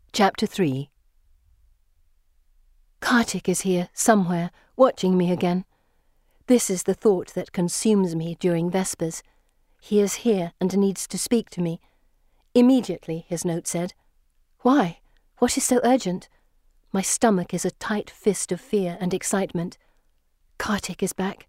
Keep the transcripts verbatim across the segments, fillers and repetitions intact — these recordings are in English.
Chapter three. Kartik is here, somewhere, watching me again. This is the thought that consumes me during Vespers. He is here and needs to speak to me. Immediately, his note said. Why? What is so urgent? My stomach is a tight fist of fear and excitement. Kartik is back.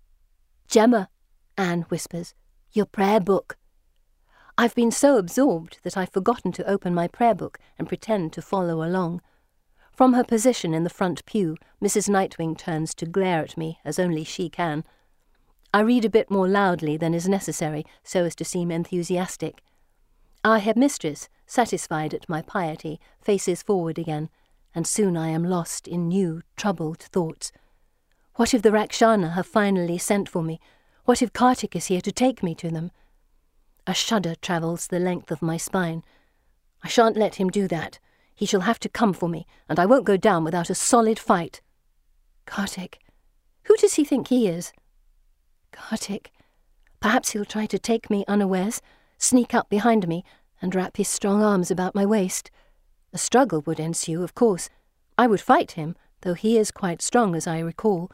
Gemma, Anne whispers, your prayer book. I've been so absorbed that I've forgotten to open my prayer book and pretend to follow along. From her position in the front pew, Missus Nightwing turns to glare at me as only she can. I read a bit more loudly than is necessary so as to seem enthusiastic. Our headmistress, satisfied at my piety, faces forward again, and soon I am lost in new, troubled thoughts. What if the Rakshana have finally sent for me? What if Kartik is here to take me to them? A shudder travels the length of my spine. I shan't let him do that. He shall have to come for me, and I won't go down without a solid fight. Kartik. Who does he think he is? Kartik. Perhaps he'll try to take me unawares, sneak up behind me, and wrap his strong arms about my waist. A struggle would ensue, of course. I would fight him, though he is quite strong, as I recall.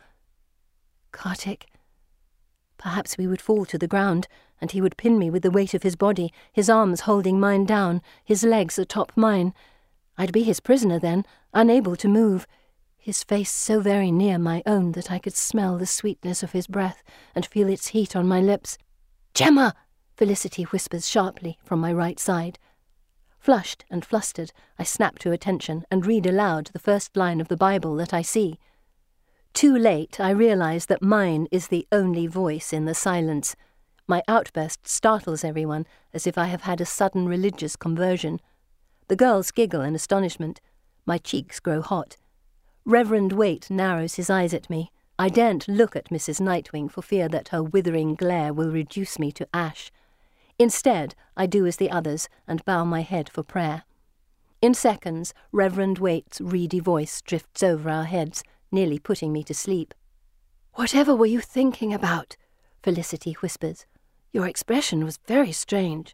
Kartik. Perhaps we would fall to the ground, and he would pin me with the weight of his body, his arms holding mine down, his legs atop mine. I'd be his prisoner then, unable to move, his face so very near my own that I could smell the sweetness of his breath and feel its heat on my lips. Gemma! Felicity whispers sharply from my right side. Flushed and flustered, I snap to attention and read aloud the first line of the Bible that I see. Too late, I realize that mine is the only voice in the silence. My outburst startles everyone, as if I have had a sudden religious conversion. The girls giggle in astonishment. My cheeks grow hot. Reverend Waite narrows his eyes at me. I daren't look at Missus Nightwing for fear that her withering glare will reduce me to ash. Instead, I do as the others and bow my head for prayer. In seconds, Reverend Waite's reedy voice drifts over our heads, nearly putting me to sleep. Whatever were you thinking about? Felicity whispers. Your expression was very strange.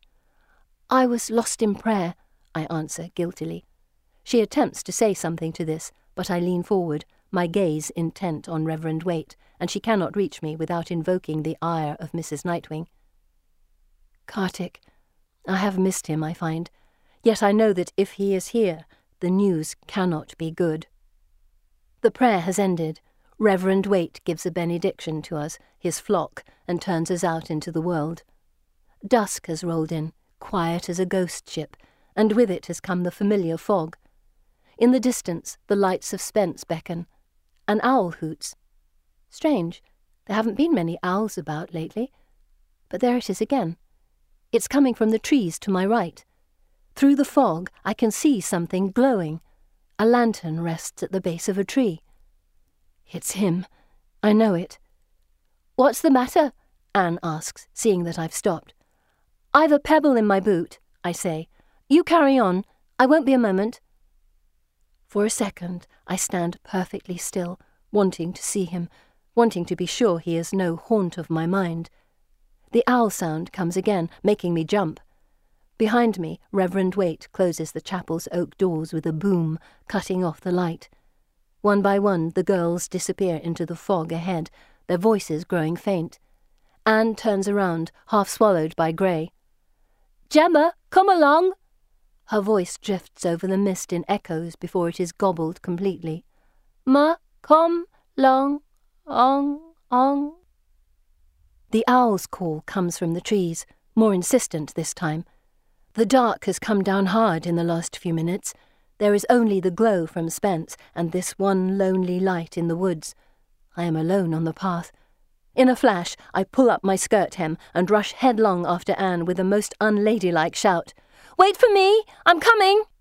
I was lost in prayer, I answer guiltily. She attempts to say something to this, but I lean forward, my gaze intent on Reverend Waite, and she cannot reach me without invoking the ire of Missus Nightwing. Kartik. I have missed him, I find, yet I know that if he is here, the news cannot be good. The prayer has ended. Reverend Waite gives a benediction to us, his flock, and turns us out into the world. Dusk has rolled in, quiet as a ghost ship, and with it has come the familiar fog. In the distance, the lights of Spence beckon. An owl hoots. Strange, there haven't been many owls about lately. But there it is again. It's coming from the trees to my right. Through the fog, I can see something glowing. A lantern rests at the base of a tree. It's him. I know it. What's the matter? Anne asks, seeing that I've stopped. I've a pebble in my boot, I say. You carry on. I won't be a moment. For a second, I stand perfectly still, wanting to see him, wanting to be sure he is no haunt of my mind. The owl sound comes again, making me jump. Behind me, Reverend Waite closes the chapel's oak doors with a boom, cutting off the light. One by one, the girls disappear into the fog ahead, their voices growing faint. Anne turns around, half swallowed by grey. Gemma, come along! Her voice drifts over the mist in echoes before it is gobbled completely. Ma, come, long, ong, ong. The owl's call comes from the trees, more insistent this time. The dark has come down hard in the last few minutes. There is only the glow from Spence and this one lonely light in the woods. I am alone on the path. In a flash, I pull up my skirt hem and rush headlong after Anne with a most unladylike shout. Wait for me! I'm coming!